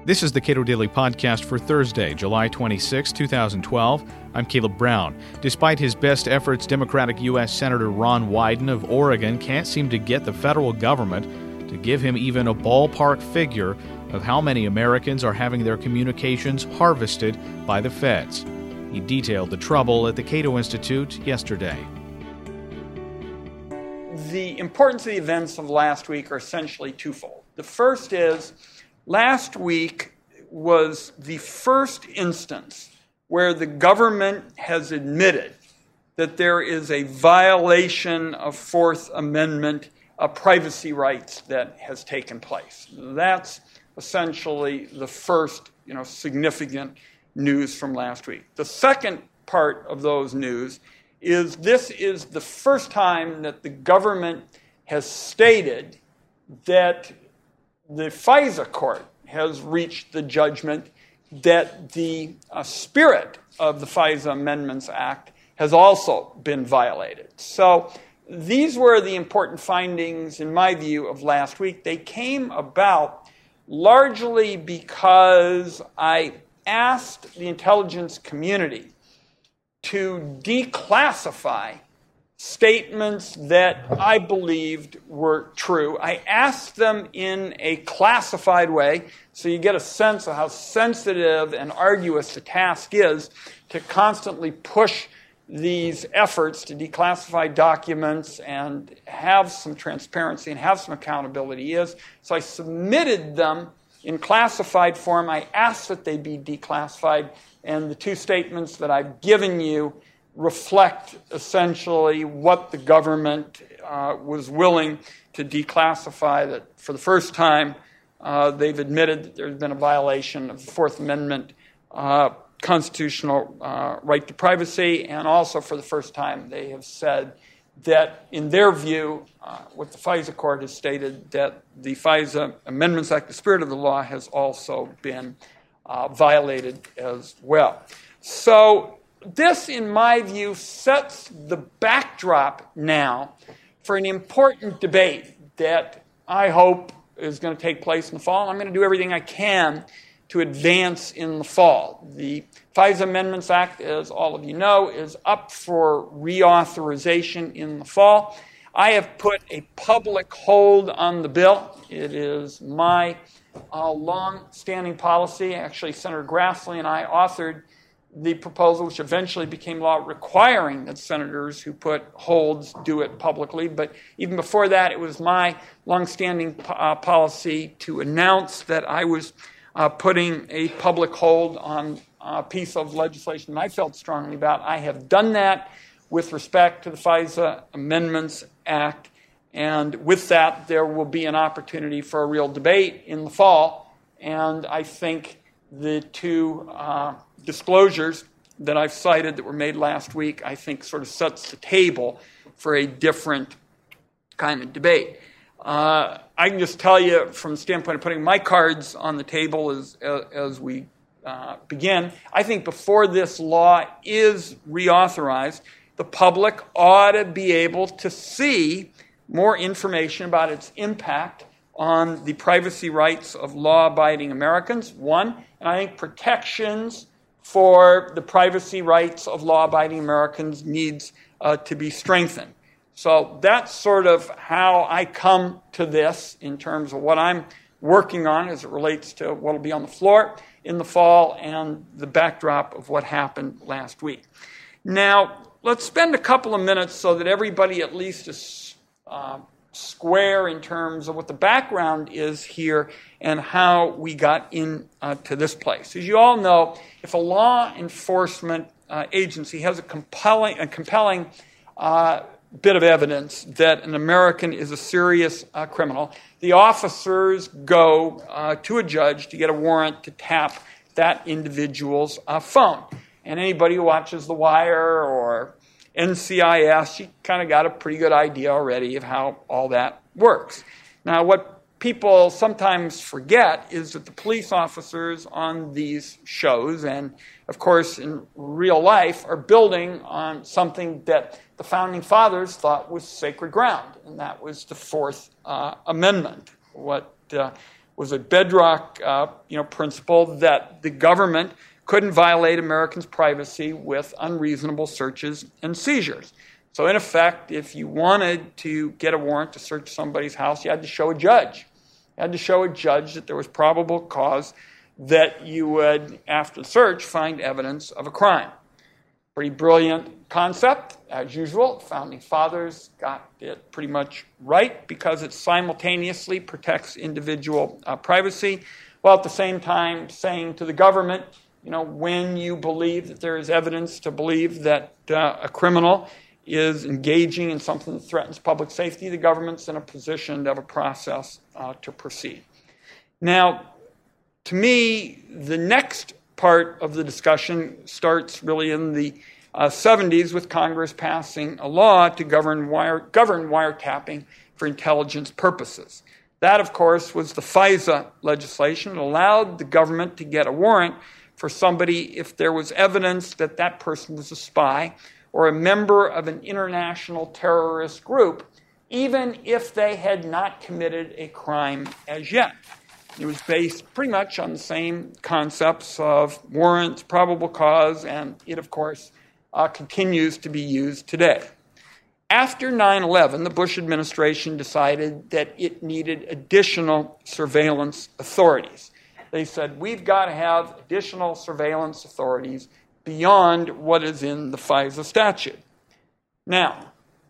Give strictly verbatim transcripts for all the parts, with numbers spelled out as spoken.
This is the Cato Daily Podcast for Thursday, July twenty-sixth, twenty twelve. I'm Caleb Brown. Despite his best efforts, Democratic U S Senator Ron Wyden of Oregon can't seem to get the federal government to give him even a ballpark figure of how many Americans are having their communications harvested by the feds. He detailed the trouble at the Cato Institute yesterday. The importance of the events of last week are essentially twofold. The first is, last week was the first instance where the government has admitted that there is a violation of Fourth Amendment uh, privacy rights that has taken place. That's essentially the first, you know, significant news from last week. The second part of those news is this is the first time that the government has stated that the FISA court has reached the judgment that the uh, spirit of the FISA Amendments Act has also been violated. So these were the important findings, in my view, of last week. They came about largely because I asked the intelligence community to declassify statements that I believed were true. I asked them in a classified way, so you get a sense of how sensitive and arduous the task is to constantly push these efforts to declassify documents and have some transparency and have some accountability is. So I submitted them in classified form. I asked that they be declassified, and the two statements that I've given you reflect essentially what the government uh, was willing to declassify, that for the first time uh, they've admitted that there's been a violation of the Fourth Amendment uh, constitutional uh, right to privacy, and also for the first time they have said that, in their view, uh, what the FISA court has stated, that the FISA Amendments Act, the spirit of the law, has also been uh, violated as well. So this, in my view, sets the backdrop now for an important debate that I hope is going to take place in the fall. I'm going to do everything I can to advance in the fall. The FISA Amendments Act, as all of you know, is up for reauthorization in the fall. I have put a public hold on the bill. It is my uh, long-standing policy. Actually, Senator Grassley and I authored the proposal, which eventually became law, requiring that senators who put holds do it publicly. But even before that, it was my long-standing uh, policy to announce that I was uh, putting a public hold on a piece of legislation that I felt strongly about. I have done that with respect to the FISA Amendments Act, and with that, there will be an opportunity for a real debate in the fall. And I think the two uh, disclosures that I've cited that were made last week, I think sort of sets the table for a different kind of debate. Uh, I can just tell you from the standpoint of putting my cards on the table as, as we uh, begin, I think before this law is reauthorized, the public ought to be able to see more information about its impact on the privacy rights of law-abiding Americans, one, and I think protections for the privacy rights of law-abiding Americans needs uh, to be strengthened. So that's sort of how I come to this in terms of what I'm working on as it relates to what will be on the floor in the fall and the backdrop of what happened last week. Now, let's spend a couple of minutes so that everybody at least is uh, square in terms of what the background is here and how we got into uh, this place. As you all know, if a law enforcement uh, agency has a compelling, a compelling uh, bit of evidence that an American is a serious uh, criminal, the officers go uh, to a judge to get a warrant to tap that individual's uh, phone. And anybody who watches The Wire or N C I S, you kind of got a pretty good idea already of how all that works. Now, what people sometimes forget is that the police officers on these shows, and of course in real life, are building on something that the Founding Fathers thought was sacred ground, and that was the Fourth uh, Amendment. What uh, was a bedrock uh, you know, principle that the government couldn't violate Americans' privacy with unreasonable searches and seizures. So in effect, if you wanted to get a warrant to search somebody's house, you had to show a judge. You had to show a judge that there was probable cause that you would, after the search, find evidence of a crime. Pretty brilliant concept, as usual. Founding fathers got it pretty much right because it simultaneously protects individual uh, privacy, while at the same time saying to the government, you know, when you believe that there is evidence to believe that uh, a criminal is engaging in something that threatens public safety, the government's in a position to have a process uh, to proceed. Now, to me, the next part of the discussion starts really in the uh, seventies with Congress passing a law to govern, wire, govern wiretapping for intelligence purposes. That, of course, was the FISA legislation. It allowed the government to get a warrant for somebody if there was evidence that that person was a spy or a member of an international terrorist group, even if they had not committed a crime as yet. It was based pretty much on the same concepts of warrants, probable cause, and it, of course, uh, continues to be used today. After nine eleven, the Bush administration decided that it needed additional surveillance authorities. They said, we've got to have additional surveillance authorities beyond what is in the FISA statute. Now,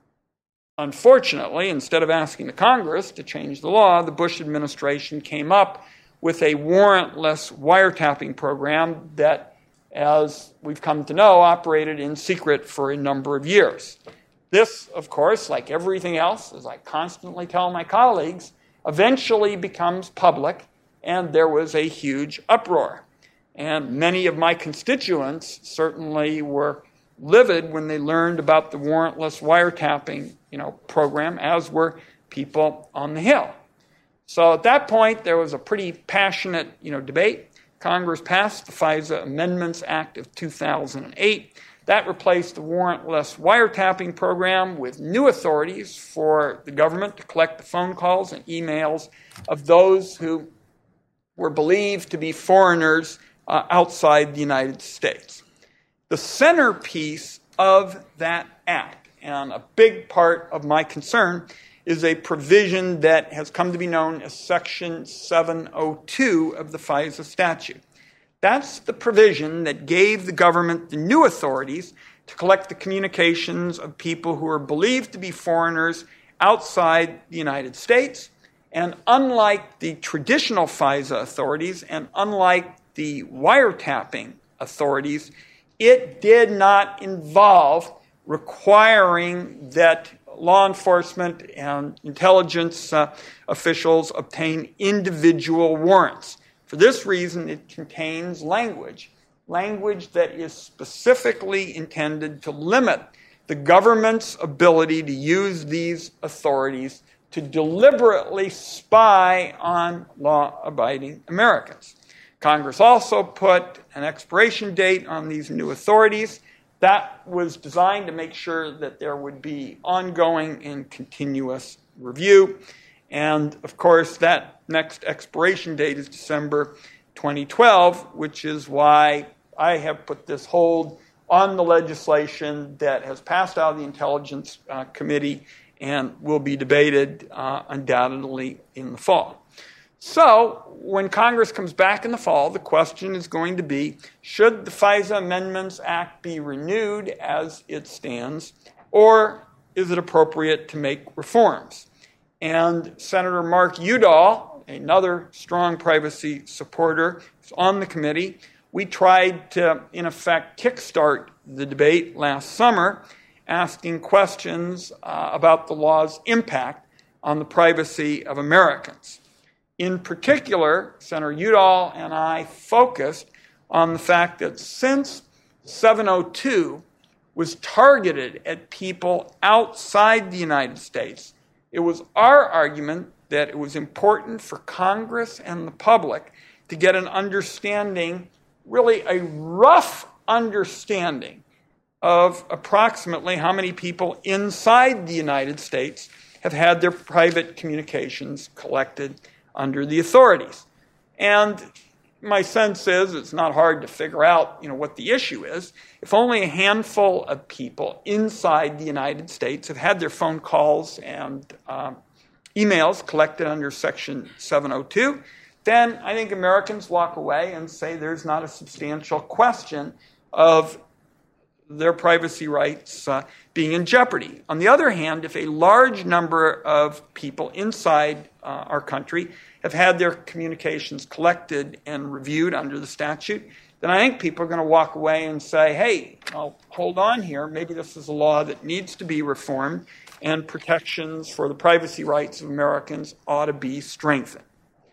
unfortunately, instead of asking the Congress to change the law, the Bush administration came up with a warrantless wiretapping program that, as we've come to know, operated in secret for a number of years. This, of course, like everything else, as I constantly tell my colleagues, eventually becomes public, and there was a huge uproar. And many of my constituents certainly were livid when they learned about the warrantless wiretapping, you know, program, as were people on the Hill. So at that point, there was a pretty passionate, you know, debate. Congress passed the FISA Amendments Act of two thousand eight. That replaced the warrantless wiretapping program with new authorities for the government to collect the phone calls and emails of those who were believed to be foreigners uh, outside the United States. The centerpiece of that act, and a big part of my concern, is a provision that has come to be known as Section seven oh two of the FISA statute. That's the provision that gave the government the new authorities to collect the communications of people who are believed to be foreigners outside the United States. And unlike the traditional FISA authorities, and unlike the wiretapping authorities, it did not involve requiring that law enforcement and intelligence uh, officials obtain individual warrants. For this reason, it contains language, language that is specifically intended to limit the government's ability to use these authorities to deliberately spy on law-abiding Americans. Congress also put an expiration date on these new authorities. That was designed to make sure that there would be ongoing and continuous review. And, of course, that next expiration date is December twenty twelve, which is why I have put this hold on the legislation that has passed out of the Intelligence uh, Committee and will be debated uh, undoubtedly in the fall. So, when Congress comes back in the fall, the question is going to be, should the FISA Amendments Act be renewed as it stands, or is it appropriate to make reforms? And Senator Mark Udall, another strong privacy supporter, is on the committee. We tried to, in effect, kickstart the debate last summer, asking questions uh, about the law's impact on the privacy of Americans. In particular, Senator Udall and I focused on the fact that since seven oh two was targeted at people outside the United States, it was our argument that it was important for Congress and the public to get an understanding, really a rough understanding, of approximately how many people inside the United States have had their private communications collected under the authorities. And my sense is it's not hard to figure out, you know, what the issue is. If only a handful of people inside the United States have had their phone calls and um, emails collected under Section seven oh two, then I think Americans walk away and say there's not a substantial question of their privacy rights uh, being in jeopardy. On the other hand, if a large number of people inside uh, our country have had their communications collected and reviewed under the statute, then I think people are going to walk away and say, hey, I'll hold on here. Maybe this is a law that needs to be reformed, and protections for the privacy rights of Americans ought to be strengthened.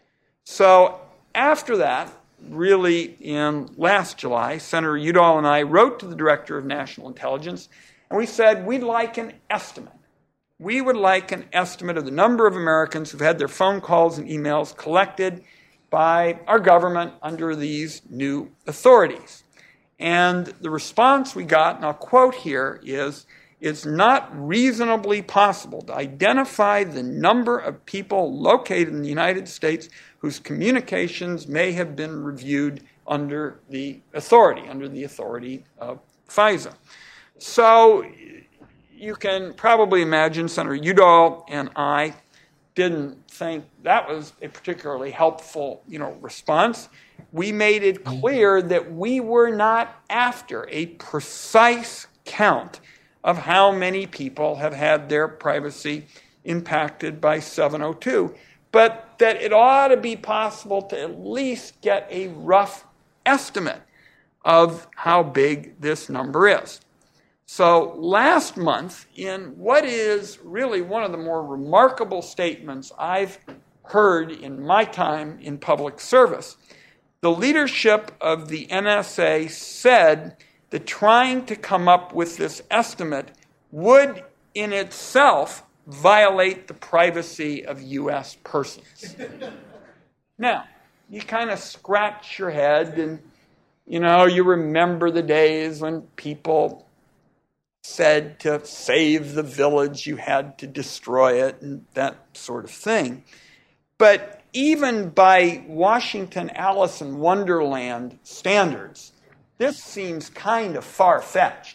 So after that, really in last July, Senator Udall and I wrote to the Director of National Intelligence, and we said we'd like an estimate. We would like an estimate of the number of Americans who've had their phone calls and emails collected by our government under these new authorities. And the response we got, and I'll quote here, is, it's not reasonably possible to identify the number of people located in the United States whose communications may have been reviewed under the authority, under the authority of FISA. So you can probably imagine Senator Udall and I didn't think that was a particularly helpful, you know, response. We made it clear that we were not after a precise count of how many people have had their privacy impacted by seven oh two, but that it ought to be possible to at least get a rough estimate of how big this number is. So last month, in what is really one of the more remarkable statements I've heard in my time in public service, the leadership of the N S A said that trying to come up with this estimate would in itself violate the privacy of U S persons. Now, you kind of scratch your head and, you know, you remember the days when people said to save the village, you had to destroy it and that sort of thing. But even by Washington Alice in Wonderland standards, this seems kind of far-fetched.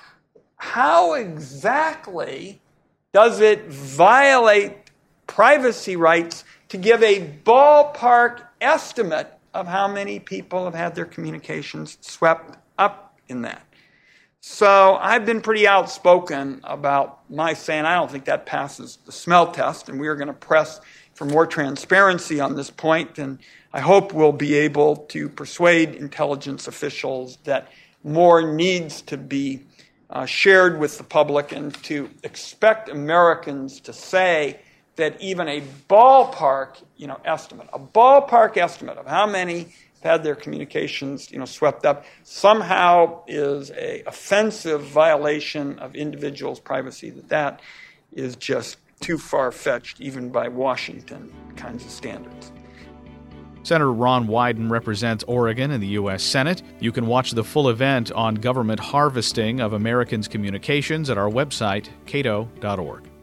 How exactly does it violate privacy rights to give a ballpark estimate of how many people have had their communications swept up in that? So I've been pretty outspoken about my saying I don't think that passes the smell test, and we are going to press for more transparency on this point, and I hope we'll be able to persuade intelligence officials that more needs to be uh, shared with the public, and to expect Americans to say that even a ballpark, you know, estimate, a ballpark estimate of how many had their communications, you know, swept up somehow is a offensive violation of individuals' privacy, that that is just too far-fetched even by Washington kinds of standards. Senator Ron Wyden represents Oregon in the U S Senate. You can watch the full event on government harvesting of Americans' communications at our website, cato dot org.